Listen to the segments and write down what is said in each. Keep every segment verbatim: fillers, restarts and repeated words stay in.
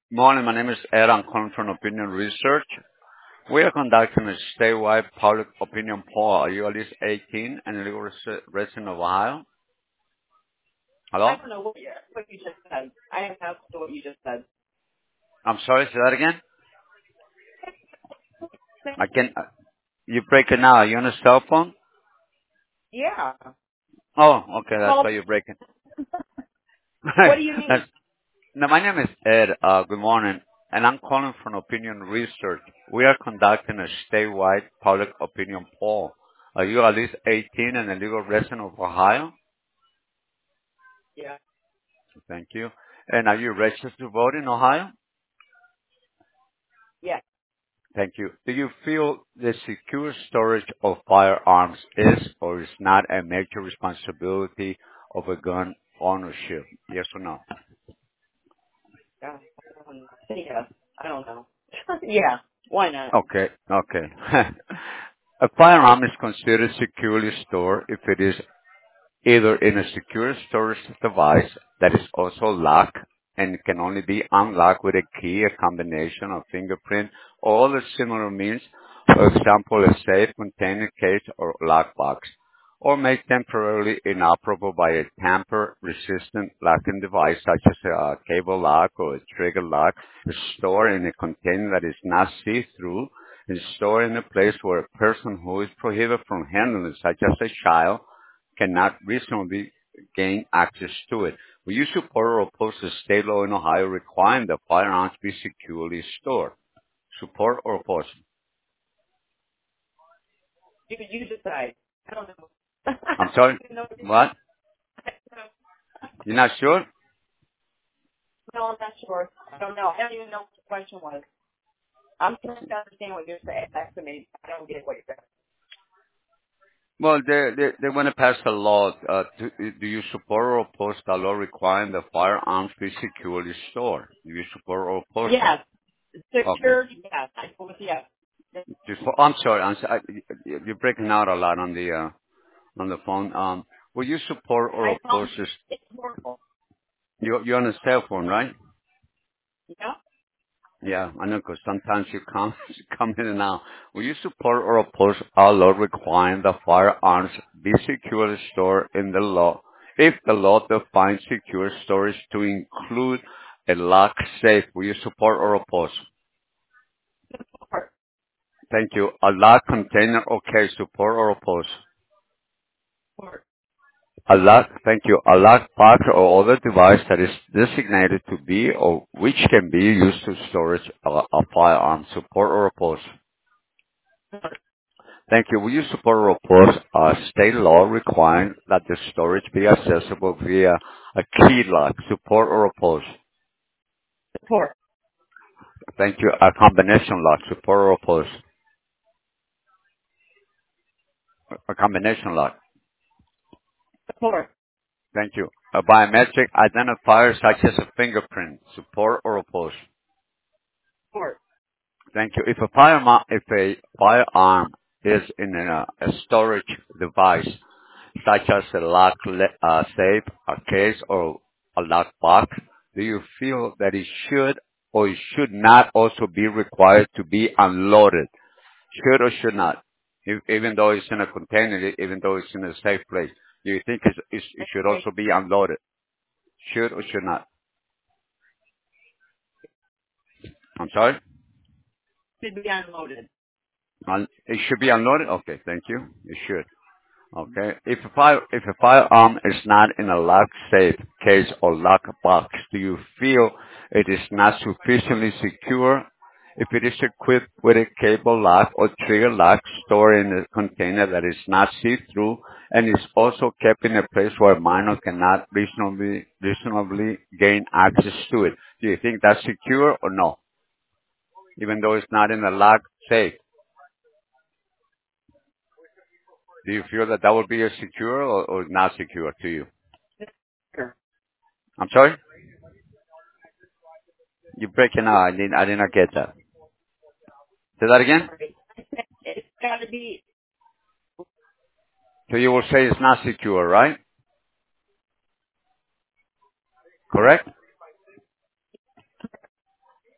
Morning, my name is Ed. I'm calling from Opinion Research. We are conducting a statewide public opinion poll. Are you at least eighteen and a legal resi- resident of Ohio? I Hello? don't know what you, what you just said. I have no clue what you just said. I'm sorry, say that again? I can, uh, you break it now. Are you on a cell phone? Yeah. Oh, okay, that's Call. why you're breaking. What do you need? That's, no, my name is Ed. Uh, good morning. And I'm calling from Opinion Research. We are conducting a statewide public opinion poll. Are you at least eighteen and a legal resident of Ohio? Yeah. Thank you. And are you registered to vote in Ohio? Yeah. Thank you. Do you feel the secure storage of firearms is or is not a major responsibility of a gun ownership? Yes or no? Yeah. I don't know. Yeah. I don't know. Yeah. Why not? Okay, okay. A firearm is considered securely stored if it is either in a secure storage device that is also locked and can only be unlocked with a key, a combination of fingerprint, or other similar means, for example, a safe, container case, or lockbox, or made temporarily inoperable by a tamper-resistant locking device such as a cable lock or a trigger lock, is stored in a container that is not see-through, and stored in a place where a person who is prohibited from handling it, such as a child, cannot reasonably gain access to it. Will you support or oppose the state law in Ohio requiring that firearms be securely stored? Support or oppose? You you decide. I don't know. I'm I sorry? don't even know. What? You're not sure? No, I'm not sure. I don't know. I don't even know what the question was. I'm trying to understand what you're saying. That's to me. I don't get what you're saying. Well, they they, they want to pass a law. Uh, to, do you support or oppose the law requiring that firearms be securely stored? Do you support or oppose it? Yes. Okay. Security. Yes. I go with yes. Just for, I'm sorry. I'm, sorry. I, you're breaking out a lot on the uh, on the phone. Um, will you support or I oppose found this? it's horrible. You, you're on a cell phone, right? Yeah. Yeah, I know, 'cause sometimes you come, you come in and out. Will you support or oppose our law requiring that firearms be securely stored in the law if the law defines secure storage to include a lock safe? Will you support or oppose? Support. Thank you. A lock container, okay. Support or oppose? Support. A lock, thank you. A lock box or other device that is designated to be or which can be used to storage a, a firearm. Support or oppose? Thank you. Will you support or oppose a state law requiring that the storage be accessible via a key lock? Support or oppose? Support. Thank you. A combination lock. Support or oppose? A combination lock. Support. Thank you. A biometric identifier such as a fingerprint. Support or oppose? Support. Thank you. If a firearm, if a firearm is in a, a storage device such as a lock le- uh, safe, a case, or a lock box, do you feel that it should or it should not also be required to be unloaded? Should or should not? If, even though it's in a container, even though it's in a safe place, do you think it's, it's, it should Okay. also be unloaded? Should or should not? I'm sorry? Should be unloaded. Un- it should be unloaded? Okay, thank you. It should. Okay. If a fire, if a firearm is not in a lock safe case or lock box, do you feel it is not sufficiently secure? If it is equipped with a cable lock or trigger lock stored in a container that is not see-through and is also kept in a place where a minor cannot reasonably, reasonably gain access to it, do you think that's secure or no? Even though it's not in a lock safe, do you feel that that would be a secure or, or not secure to you? Sure. I'm sorry? You're breaking out. I didn't, I did not get that. Say that again? Sorry. It's got to be. So you will say it's not secure, right? Correct?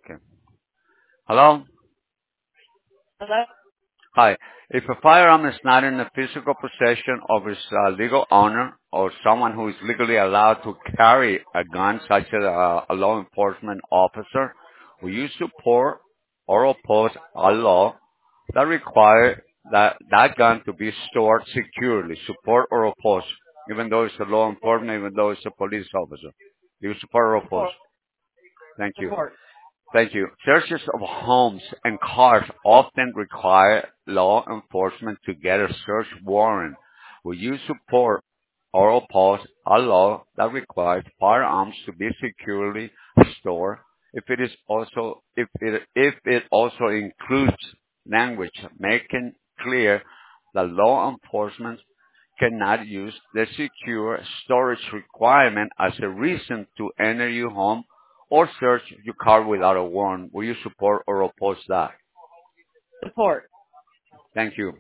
Okay. Hello? Hello? Hi. If a firearm is not in the physical possession of its uh, legal owner or someone who is legally allowed to carry a gun, such as a, a law enforcement officer, will you support or oppose a law that requires that, that gun to be stored securely? Support or oppose, even though it's a law enforcement, even though it's a police officer. Do you support or oppose? Support. Thank you. Support. Thank you. Searches of homes and cars often require law enforcement to get a search warrant. Will you support or oppose a law that requires firearms to be securely stored if it is also if it if it also includes language making clear that law enforcement cannot use the secure storage requirement as a reason to enter your home or search your car without a warrant? Will you support or oppose that? Support. Thank you.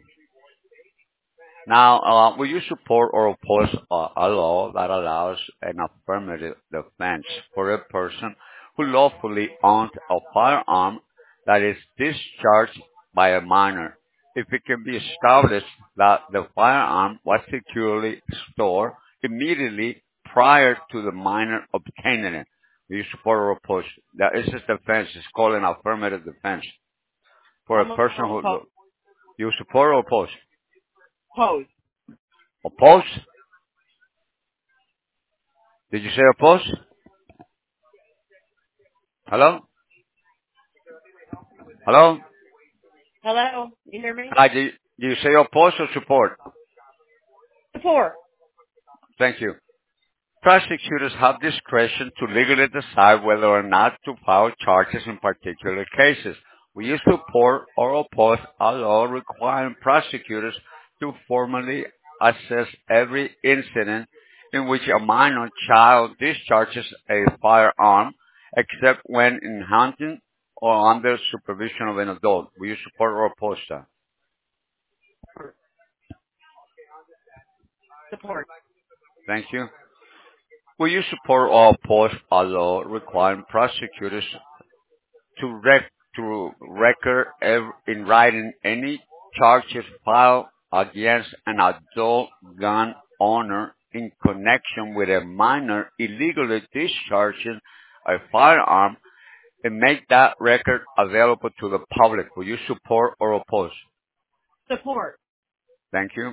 Now, uh, will you support or oppose uh, a law that allows an affirmative defense for a person who lawfully owns a firearm that is discharged by a minor, if it can be established that the firearm was securely stored immediately prior to the minor obtaining it? Will you support or oppose? That is a defense. It's called an affirmative defense for a I'm person gonna who oppose. you support or oppose? Oppose. Oppose? Did you say oppose? Hello? Hello? Hello? You hear me? Hi, do you, do you say oppose or support? Support. Thank you. Prosecutors have discretion to legally decide whether or not to file charges in particular cases. Will you support or oppose a law requiring prosecutors to formally assess every incident in which a minor child discharges a firearm, except when in hunting or under supervision of an adult? Will you support or oppose that? Support. Thank you. Will you support or oppose a law requiring prosecutors to rec- to record ev- in writing any charges filed against an adult gun owner in connection with a minor illegally discharging a firearm and make that record available to the public? Will you support or oppose? Support. Thank you.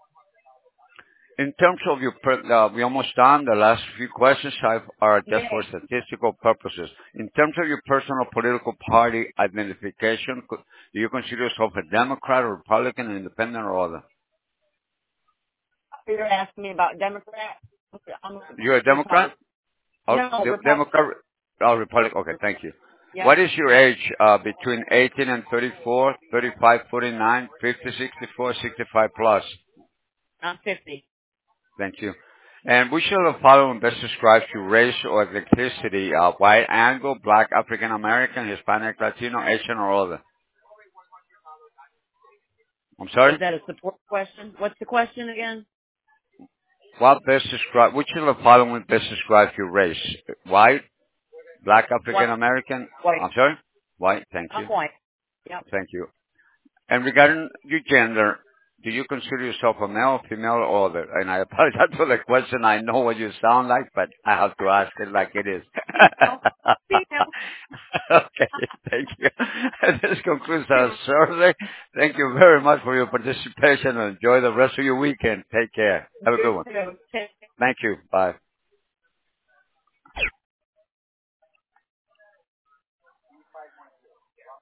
In terms of your, per- uh, we almost done. The last few questions have, are just for Yay. statistical purposes. In terms of your personal political party identification, co- do you consider yourself a Democrat or Republican, Independent, or other? You're asking me about Democrat? I'm a You're a Democrat? Republican. Or No, de- Republican. Democrat? Oh, Republican. Okay, thank you. Yep. What is your age uh, between eighteen and thirty-four, thirty-five, forty-nine, fifty, sixty-four, sixty-five plus? I'm fifty. Thank you. And which of the following best describes your race or ethnicity? Uh, white, Anglo, black, African American, Hispanic, Latino, Asian, or other? I'm sorry? Is that a support question? What's the question again? What best describe, which of the following best describes your race? White, black, African White. American? White. I'm sorry? White, thank I'm you. white. Yep. Thank you. And regarding your gender, do you consider yourself a male, female, or other? And I apologize for the question. I know what you sound like, but I have to ask it like it is. Female. Female. Okay, thank you. This concludes our survey. Thank you very much for your participation and enjoy the rest of your weekend. Take care. Have a good one. You too. Thank you. Bye.